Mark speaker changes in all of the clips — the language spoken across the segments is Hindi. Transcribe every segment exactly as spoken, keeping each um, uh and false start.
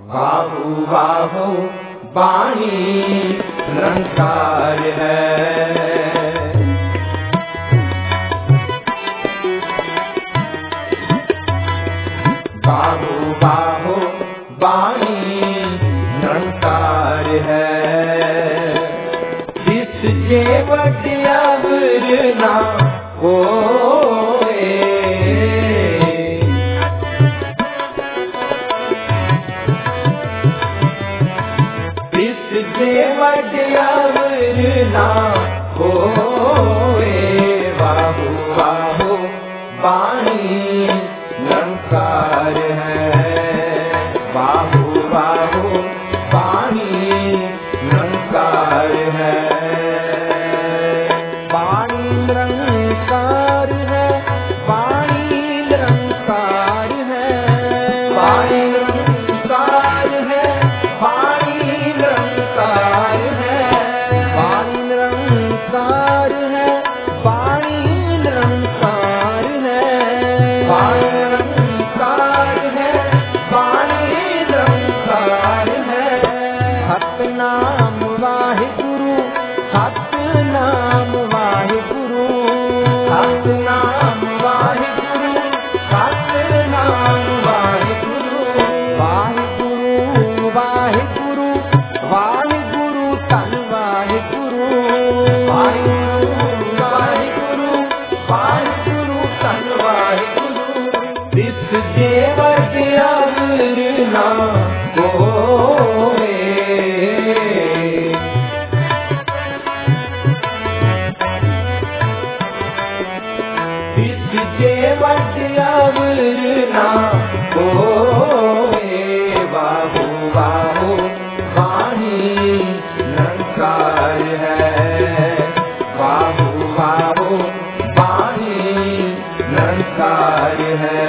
Speaker 1: बाहु बाहु वाणी निरंकार है। बाहु बाहु वाणी निरंकार है। जिसके बटियावर ना होए, जिसके बटियावर ना होए। बाहु बाहु वाणी निरंकार है। बाहु बाहु वाणी निरंकार है। वाणी निरंकार है। वाणी निरंकार है। वाणी निरंकार है। वाणी निरंकार है। वाणी निरंकार है। वाणी निरंकार है। वाणी निरंकार है। वाणी निरंकार है। सतनाम वाहिगुरु, सतनाम वाहिगुरु, सतनाम वाहिगुरु, सतनाम वाहिगुरु। वाहिगुरु वाहिगुरु वाहिगुरु तन वाहिगुरु। वाहिगुरु वाहिगुरु वाहिगुरु तन वाहिगुरु। जिस देवर देवर ना होए, जिस देवर देवर ना होए। बाहु बाहु वाणी निरंकार है। बाहु बाहु वाणी निरंकार है।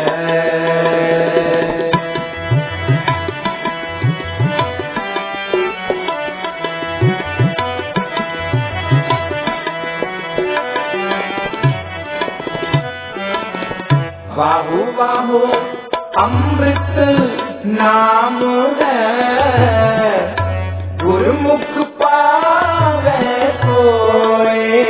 Speaker 1: बाहु बाहु अमृत नाम है। गुरमुख पावे कोई।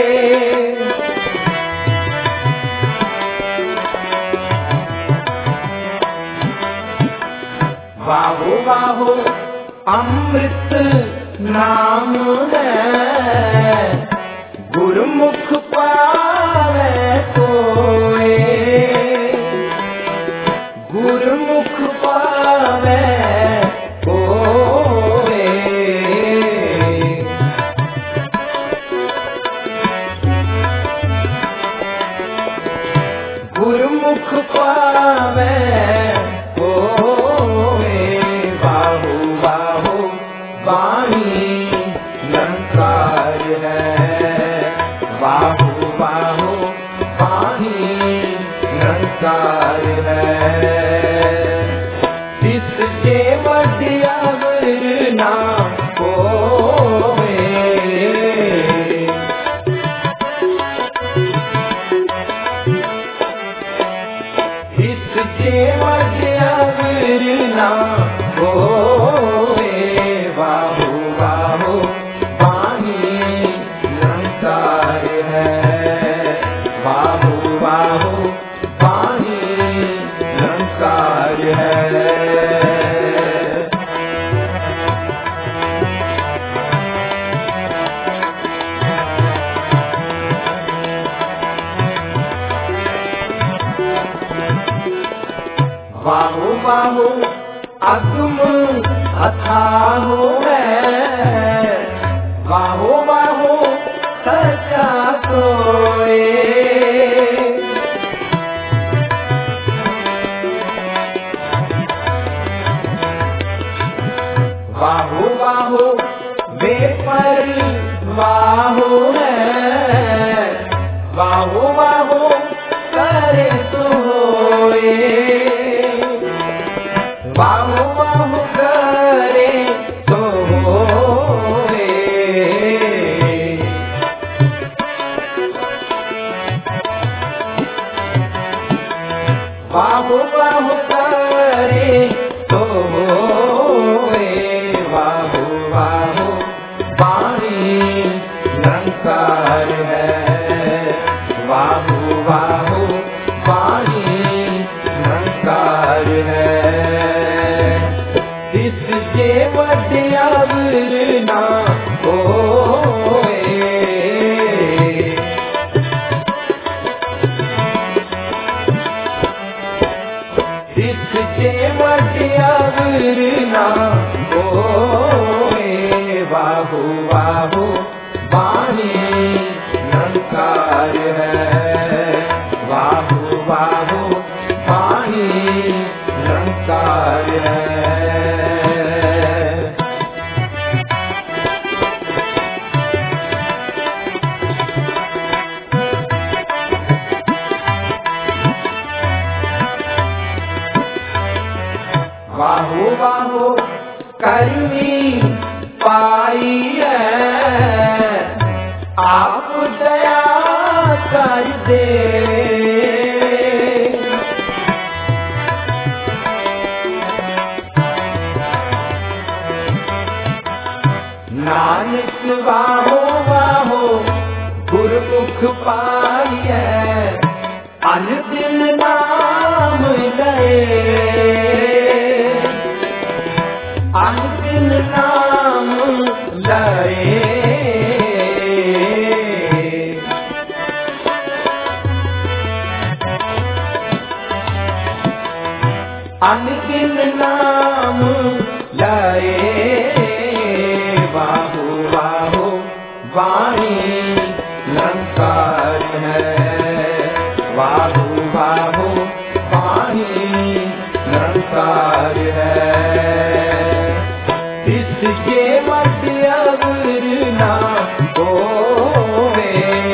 Speaker 1: बाहु बाहु अमृत नाम है। गुरमुख पावे कोई। गुरमुख पावे कोई। गुरमुख पावे कोई। बाहु बाहु वाणी निरंकार है। बाहु बाहु वाणी निरंकार है। जिसके बटियावर ना होए, जिसके बटियावर ना होए। बाहु बाहु वाणी निरंकार है। बाहु बाहु वाणी निरंकार है। बाहु बाहु अगम अथाह है। बाहु बाहु सच्चा सोए। बाहु बाहु बेपर बाहु है। बाहु बाहु करे सोए। बाहु बाहु करे सोए। बाहु बाहु करे सोए। इसके वटियावरना होए बाहु बाहु वाणी निरंकार है बाहु बाहु वाणी निरंकार है। बाहु बाहु करनी पाई है आप दया कर दे नानक बाहो बाहो गुरमुख पाई है अन दिन नाम गए अन दिन नाम लए अन दिन नाम लए बाहु बाहु वाणी निरंकार है बाहु बाहु वाणी निरंकार है। इसके वटियावरना होए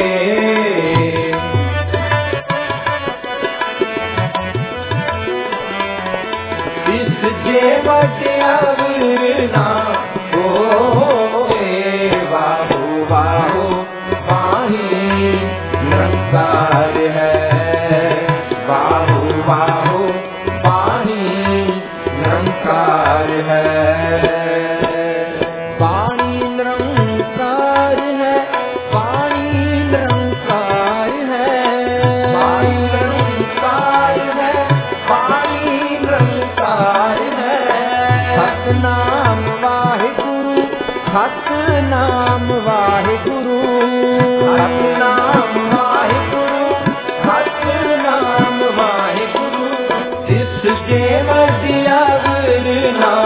Speaker 1: इसके वटियावरना होए बाहु बाहु वाणी निरंकार है बाहु बाहु वाणी निरंकार है। वाणी निरंकार है वाणी निरंकार है वाणी निरंकार है वाणी निरंकार है। सतनाम वाहिगुरु सतनाम वाहिगुरु सतनाम वाहिगुरु सतनाम वाहिगुरु इसके वटियावरना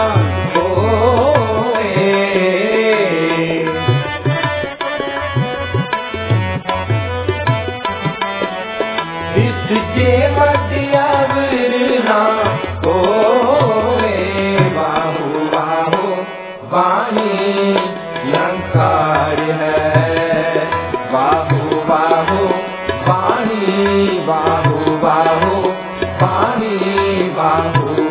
Speaker 1: इसके वटियावरना होए बाहु बाहु वाणी निरंकार है बाहु बाहु वाणी बाहु बाहु वाणी बाहु